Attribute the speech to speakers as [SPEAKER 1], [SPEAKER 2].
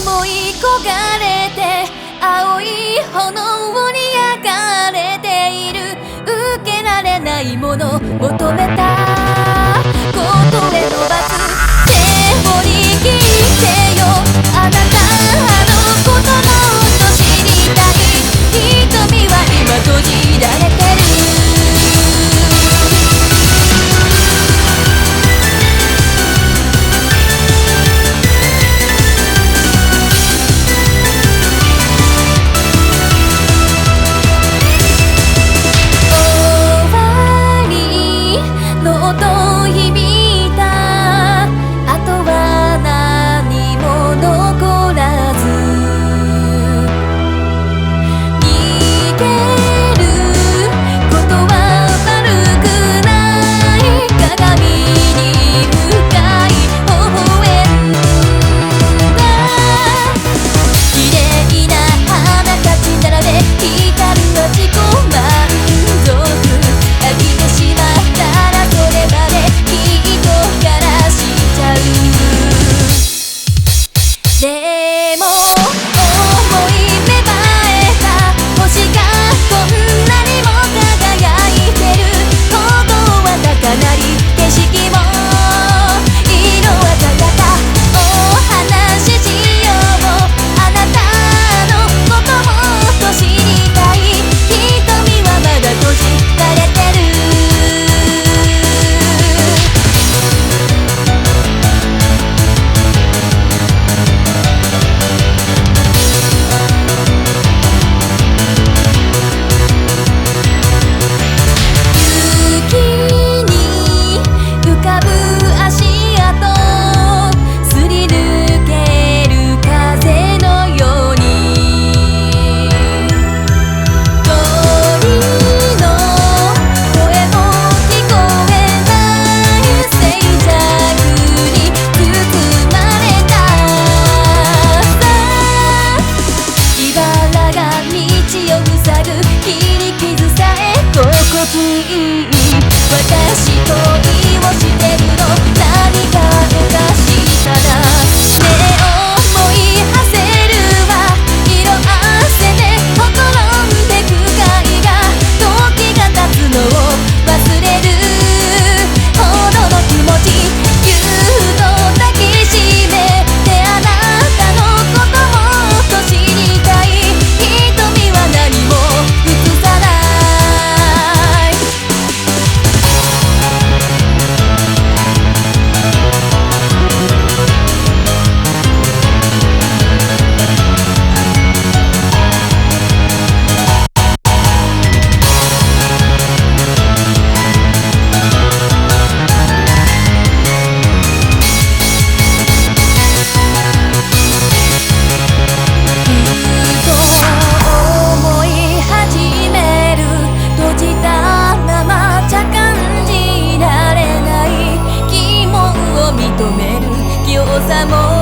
[SPEAKER 1] 思い焦がれて青い炎に焼かれている受けられないもの求めたことへの罰手を握ってよあなたのこともっと知りたい瞳は今閉じられてる私恋をしてるの何かおかしいからね思い馳せるわ色あせてほころんでく貝が時が経つのを忘れるほどの気持ちぎゅっと抱きしめてあなたのこともっと知りたい瞳は何も映さないさも